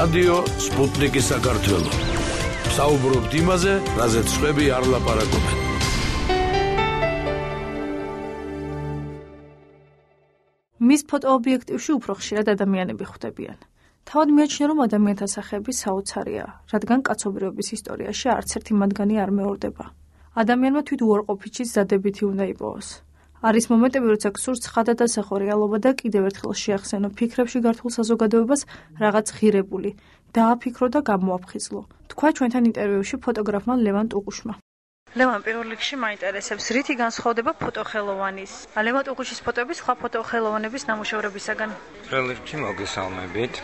რადიო სპუტნიკი საქართველო. საუბრობთ იმაზე, რაზეც სხვები არ ლაპარაკობენ. მის ფოტოობიექტივში უფრო ხშირად ადამიანები ხვდებიან. თავად მიაჩნია, რომ ადამიანთა სახეები საოცარია, რადგან კაცობრიობის ისტორიაში არც ერთი მათგანი არ მეორდება. ადამიანმა თვით უარყოფითში დადებითი უნდა იპოვოს. არის მომენტები, როცა გსურს ცხადად ასახო რეალობა და კიდევ ერთხელ შეახსენო ფიქრებში გართულ საზოგადოებას რაღაც ღირებული, დააფიქრო და გამოაფხიზლო. თქვა ჩვენთან ინტერვიუში ფოტოგრაფმა ლევან ტუყუშმა. ლევან, პირველ რიგში მაინტერესებს, რითი განსხვავდება ფოტოხელოვანის, ლევან ტუყუშის ფოტოების სხვა ფოტოხელოვანების ნამუშევრებისაგან? პირველ რიგში მოგესალმებით.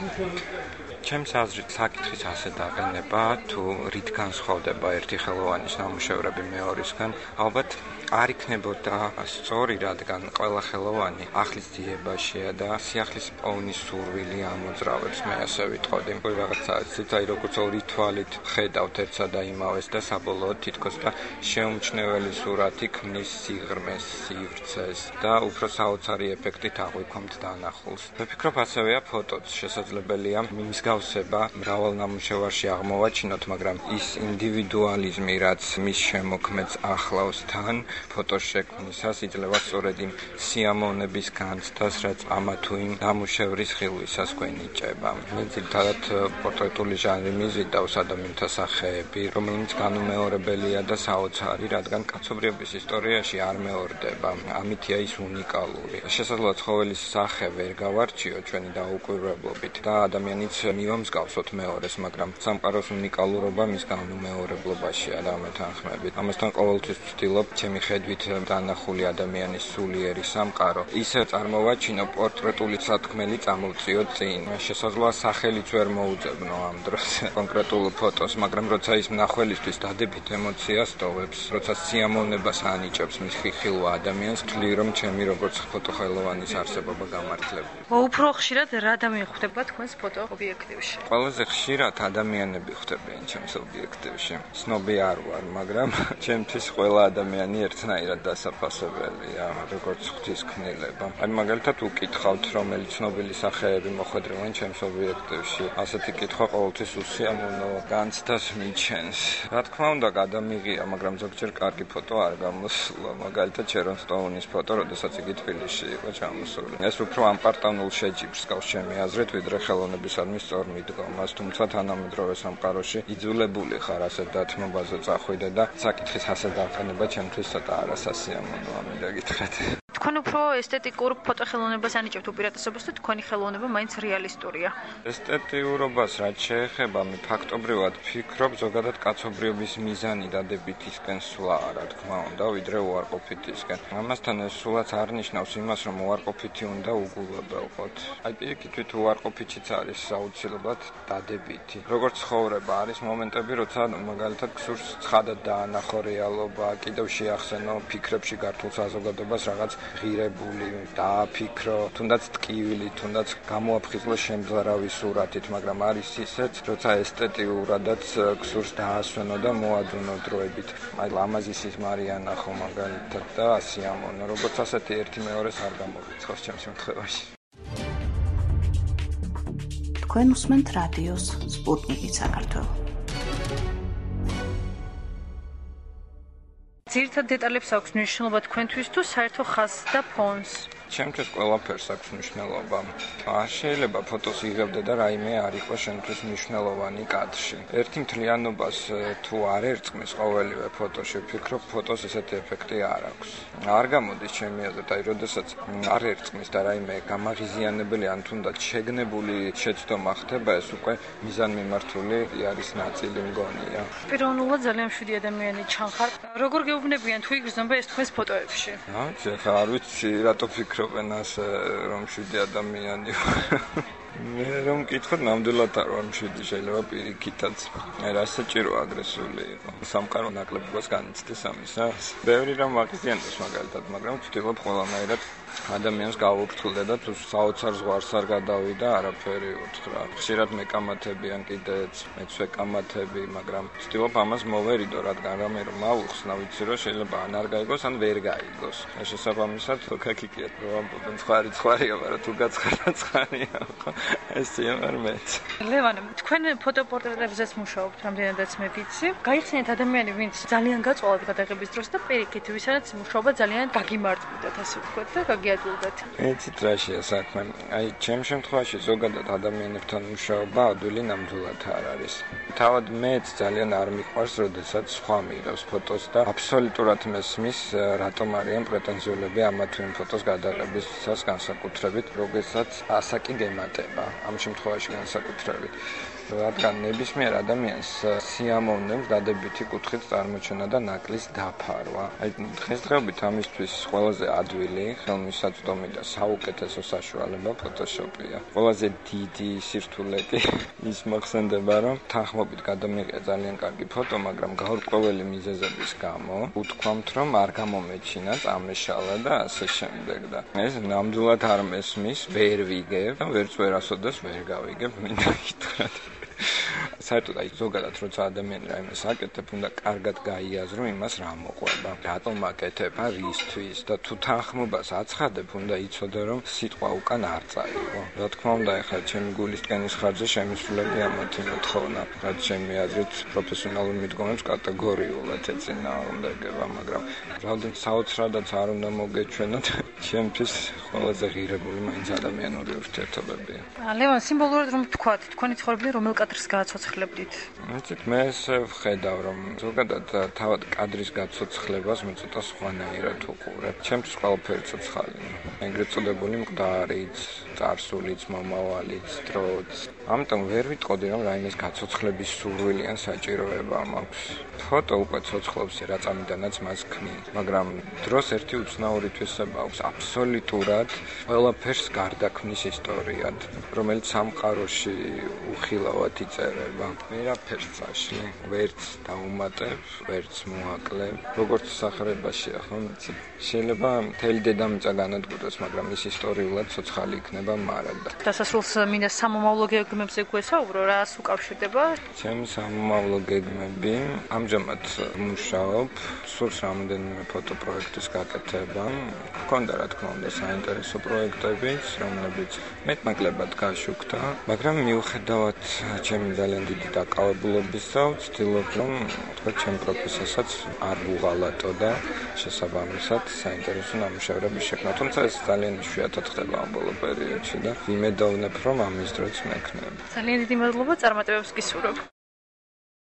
ჩემს აზრით საკითხის ასე დაყენება, თუ რით განსხვავდება ერთი ხელოვანის ნამუშევრები მეორისგან, ალბათ არ იქნებოდა სწორი, რადგან ყველა ხელოვანი ახლის ძიებაშია და სიახლის პოვნის სურვილი ამოძრავებს, მე ასე ვიტყოდი. რაღაცა ისიც, აი როგორც ორი თვალით ხედავთ ერთსა და იმავეს და საბოლოოდ თითქოს და შეუმჩნეველი სურათი ქმნის სიღრმეს, სივრცეს და უფრო საოცარი ეფექტით აღვიქვამთ დანახულს. ვფიქრობ ასევეა ფოტოც, შესაძლებელია მსგავსება მრავალ ნამუშევარში აღმოვაჩინოთ, მაგრამ ის ინდივიდუალიზმი, რაც მის შემოქმედს ახლავს თან, ფოტოს შექმნისას იძლევა სწორედ იმ სიამოვნების განცდას, რაც ამა თუ იმ ნამუშევრის ხილვისას გვენიჭება. მე ძირითადად პორტრეტული ჟანრი მიზიდავს ადამიანთა სახეები, რომელიც განუმეორებელია და საოცარი, რადგან კაცობრიობის ისტორიაში არ მეორდება. ამითია ის უნიკალური. შესაძლოა ცხოველის სახე ვერ გავარჩიო ჩვენი დაუკვირვებლობით და ადამიანიც მივამსგავსოთ მეორეს, მაგრამ სამყაროს უნიკალურობა მის განუმეორებლობაშია და ამეთანხმებით. ამასთან ყოველთვის ვცდილობ ჩემი ხედვით დანახული ადამიანის სულიერი სამყარო ისე წარმოვაჩინო პორტრეტული სათქმელი წამოვწიო წინ. შესაძლოა სახელიც ვერ მოუძებნო ამ დროს კონკრეტულ ფოტოს, მაგრამ როცა ის მნახველისთვის დადებით ემოციას ტოვებს, როცა სიამოვნებას ანიჭებს მის ხილვა ადამიანს, ვთვლი რომ ჩემი როგორც ფოტოხელოვანის არსებობა გამართლებული. უფრო ხშირად რა ადამიანი ხვდება თქვენს ფოტოობიექტივში? ყველაზე ხშირად ადამიანები ხვდებიან ჩემს ობიექტივში. ცნობი არ ვარ, მაგრამ ჩემთვის ყველა ადამიანი ერთნაირად დასაფასებელია, როგორც ღვთისმკნელება. აი მაგალითად უკითხავთ, რომელი ცნობილი სახეები მოხვედრიან ჩემს ობიექტივში. ასეთი კითხვა ყოველთვის უსიამოვნო განცდას მიჩენს. რა თქმა უნდა, გადამიღია, მაგრამ ზოგჯერ კარგი ფოტო არ გამოსულა. მაგალითად შერონ სტოუნის ფოტო, როდესაც იგი თბილისში იყო ჩამოსული. ეს უფრო ამპარტანულ შეჯიბრს გავს ჩემი აზრით, ვიდრე ხელოვნებისადმი სწორ მიდგომას, თუმცა თანამედროვე სამყაროში იძულებული ხარ ასე დათმობაზე წახვიდე და საკითხის ასე დაყენება ჩემთვის ცოტა არასასიამოვნოა, მინდა გითხრათ. თქვენ უფრო ესთეტიკურ ფოტოხელოვნებას ანიჭებთ უპირატესობას და თქვენი ხელოვნება მაინც რეალისტურია. ესთეტიურობას რაც შეეხება, მე ფაქტობრივად ვფიქრობ, ზოგადად კაცობრიობის მიზანი დადებითისკენ სვლაა, რა თქმა უნდა, ვიდრე უარყოფითისკენ. ამასთან ეს სულაც არ ნიშნავს იმას, რომ უარყოფითი უნდა უგულებელყოთ. აი პირიქით უარყოფითიც არის აუცილებლად დადებითი. როგორც ცხოვრება, არის მომენტები, როცა მაგალითად გსურს ცხადად დაანახო რეალობა, კიდევ შეახსენო ფიქრებში გართულ საზოგადოებას რაღაც ღირებული, დააფიქრო, თუნდაც ტკივილი, თუნდაც გამოაფხიზლო შემზარავი სურათით, მაგრამ არის ისეც, როცა ესთეტიურადაც გსურს დაასვენო და მოადუნო დროებით. აი ლამაზისის მარიანახო მაგალითად და ასიამოვნო, როგორც ასეთი ერთი მეორეს არ გამოვიცხავს ჩემს შემთხვევაში. თქვენ უსმენთ რადიოს სპუტნიკი საქართველო. ძირითად დეტალებს აქვს მნიშვნელობა თქვენთვის თუ საერთო ხაზს და ფონს? ჩემთვის ყველაფერს აქვს მნიშვნელობა. არ შეიძლება ფოტოს იღებდე და რაიმე არ იყოს შენთვის მნიშვნელოვანი კადრში. ერთი მთლიანობას თუ არ ერწყმის ყოველივე ფოტოში, ვფიქრობ, ფოტოს ესეთი ეფექტი არ აქვს. არ გამოდის ჩემი აზრით, აი როდესაც არ ერწყმის და რაიმე გამაღიზიანებელი ან თუნდაც შეგნებული შეცდომა ხდება, ეს უკვე მიზანმიმართული არის ნაწილი მგონია. პიროვნულად ძალიან მშვიდი ადამიანი ჩანხარ. როგორ გეუბნებიან თუ იგრძნობა ეს თქვენს ფოტოებში? ხა არ ვიცი რატო ფიქრობენ ასე რომ მშვიდი ადამიანი მე რომ მკითხოთ, ნამდვილად არ ვარ მშვიდი, შეიძლება პირიქითაც. აი რა საჭირო აგრესიული იყო. სამყარო ნაკლებობას განიცდის ამისა. ბევრი რამ ვაღიზიანებს მაგალითად, მაგრამ ვცდილობ ყველანაირად ადამიანს გავუფრთხილდა და თუ საოცარ ზღვარს არ გადავიდა, არაფერი უთხრა. ხშირად მეკამათებიან კიდეც, მეც ვეკამათები, მაგრამ ვცდილობ ამას მოვერიდო, რადგან რამე რომ მავუხსნა, ვიცი რომ შეიძლება ან არ გაიგოს, ან ვერ გაიგოს. შესაბამისად, ქაკიკიათ რომ ამბობენ ცხარია, მაგრამ თუ გაცხარა ცხარია, ეს იმარ მეც. ლევან, თქვენ ფოტოპორტრეტებზეც მუშაობთ, რამდენადაც მე ვიცი. გაიხსენეთ ადამიანი, ვინც ძალიან გაწვალათ გადაღების დროს და პირიქით, ვისაც მუშაობა ძალიან გაგიმარტვიდათ, ასე ვთქვათ და გაგიადვილდათ. ეცით რაშია საქმე. აი, ჩემ შემთხვევაში ზოგადად ადამიანებთან მუშაობა ადვილი ნამდვილად არ არის. თავად მეც ძალიან არ მიყვარს, როდესაც სხვა მიღებს ფოტოს და აბსოლუტურად მესმის, რატომ არიან პრეტენზიულები ამა თუ იმ ფოტოს გადაღებისას განსაკუთრებით, როდესაც ასაკი გემატება, ამ შემთხვევაში განსაკუთრებით. რადგან ნებისმიერ ადამიანს სიამოვნებს დადებითი კუთხით წარმოჩენა და ნაკლის დაფარვა. აი, დღესდღეობით ამისთვის ყველაზე ადვილი, ხელმისაწვდომი და საუკეთესო საშუალება ფოტოშოპია. ყველაზე დიდი სირთულე კი ის მოხსენდება, რომ თანხმობით გადამიღია ძალიან კარგი ფოტო, მაგრამ გაურკვეველი მიზეზების გამო უთქვამთ, რომ არ გამომეჩინა, წამეშალა და ასე შემდეგ და ეს ნამდვილად არ მესმის, ვერ ვიგებ და ვერც ვერასოდეს ვერ გავიგებ, მინდა გითხრათ. საერთოდ აი ზოგადად როცა ადამიანი რაიმეს აკეთებ, უნდა კარგად გაიაზრო იმას რა მოყვება, რატომ აკეთებ, რისთვის და თუ თანხმობას აცხადებ, უნდა იცოდე რომ სიტყვა უკან არ წაიღო. რა თქმა უნდა, ეხლა ჩემი გულის ტკენის ხარჯზე შემისვლები ამათი მოთხოვნა, რაც ჩემი აზრით პროფესიონალურ მიდგომებს კატეგორიულად ეწინააღმდეგება, მაგრამ რამდენ საოცრადაც არ უნდა მოგეჩვენოთ, ჩემთვის ყველაზე ღირებული მაინც ადამიანური ურთიერთობებია. ლევან, სიმბოლურად რომ ვთქვათ, თქვენი ცხოვრებიდან რომელ კადრს გააცოცხლებდით? იცით, მე ესე ვხედავ, რომ ზოგადად თავად კადრის გაცოცხლებას მე ცოტა სხვანაირად ვუყურებ. ჩემთვის ყველაფერი ცოცხალია. ეგრეთ წოდებული მკვდარიც, წარსულიც, მომავალიც, დროც. ამიტომ ვერ ვიტყოდი, რომ რაიმეს გაცოცხლების სურვილი ან საჭიროება მაქვს. ფოტო უკვე ცოცხლობს რა წამიდანაც მას ქმნის, მაგრამ დროს ერთი უცნაური თვისება აქვს, აბსოლუტურად ყველაფერს გარდაქმნის ისტორიად, რომელიც სამყაროში უხილავად იწერება. ვერაფერს წაშლი, ვერც დაუმატებ, ვერც მოაკლებ. როგორც სახარებაშია, ხო? შეიძლება მთელი დედამიწა განადგურდეს, მაგრამ ის ისტორიულად ცოცხალი იქნება მარადა. დასასრულს მინდა სამომავლო გეგმებზე გვესაუბრო, რას უკავშირდება? ჩემი სამომავლო გეგმები ამჟამად მუშაობ, სურს რამდენიმე ფოტოპროექტის გაკეთება. მქონდა რა თქმა უნდა საინტერესო პროექტებიც, რომლებიც მეტნაკლებად გაშუქდა, მაგრამ მიუხედავად ჩემი ძალიან დიდი დაკავებულობისა, ვცდილობ რომ თქვა ჩემ პროფესიასაც არ ვუღალატო და შესაბამისად საინტერესო ნამუშევრები შექმნა. თუმცა ეს ძალიან იშვიათად ხდება ამ ბოლო პერიოდში და ვიმედოვნებ რომ ამის დროც მექნება. ძალიან დიდი მადლობა, წარმატებებს გისურვებ.